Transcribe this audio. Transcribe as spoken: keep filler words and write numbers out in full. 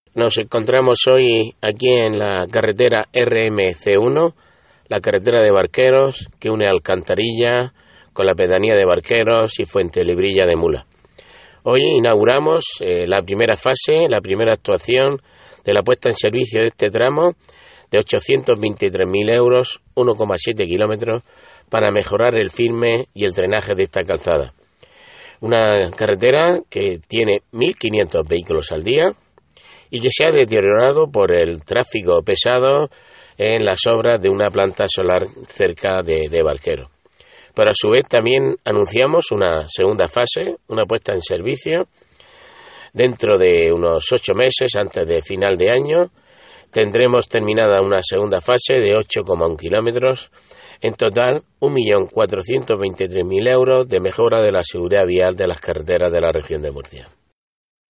Nos encontramos hoy aquí en la carretera R M C uno, la carretera de Barqueros, que une Alcantarilla con la pedanía de Barqueros y Fuentelibrilla de Mula. Hoy inauguramos eh, la primera fase, la primera actuación de la puesta en servicio de este tramo de ochocientos veintitrés mil euros, uno coma siete kilómetros, para mejorar el firme y el drenaje de esta calzada. Una carretera que tiene mil quinientos vehículos al día y que se ha deteriorado por el tráfico pesado en las obras de una planta solar cerca de, de Barqueros. Pero a su vez también anunciamos una segunda fase, una puesta en servicio. Dentro de unos ocho meses, antes de final de año, tendremos terminada una segunda fase de ocho coma uno kilómetros. En total, un millón cuatrocientos veintitrés mil euros de mejora de la seguridad vial de las carreteras de la región de Murcia.